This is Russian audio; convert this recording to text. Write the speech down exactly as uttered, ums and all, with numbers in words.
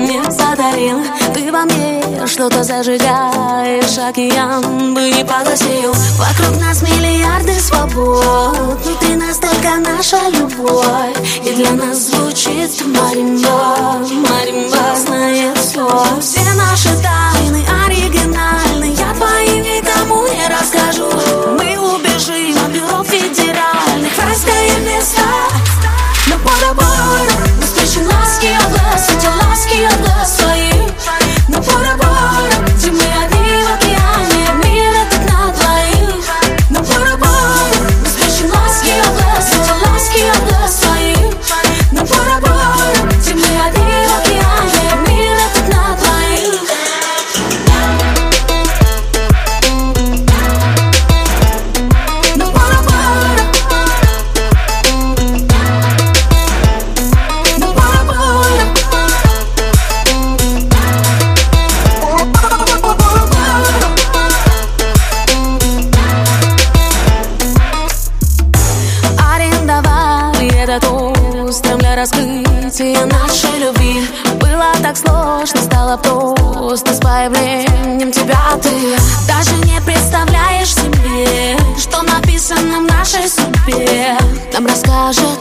мне подарил. Ты во мне что-то зажигаешь, океан бы не поглотил. Вокруг нас миллиарды свобод, внутри нас только наша любовь. И для нас звучит маримба, маримба знает слов. Все наши тайны оригинальны, я твои никому не расскажу. Мы убежим от бюро федеральных, райское место. Но пора-пора, навстречу ласки от глаз, эти ласки от глаз твоих. Но пора-пора, где мы одни в океане, мир этот на двоих. Но пора-пора, навстречу ласки от глаз, эти ласки от глаз твоих. Но пора-пора, где мы одни в океане, мир этот на двоих. Но пора-пора, но пора-пора. Арендовали этот остров для раскрытия нашей любви. Было так сложно, стало просто с появлением тебя ты. Даже не представляешь себе, что написано в нашей судьбе. Нам расскажет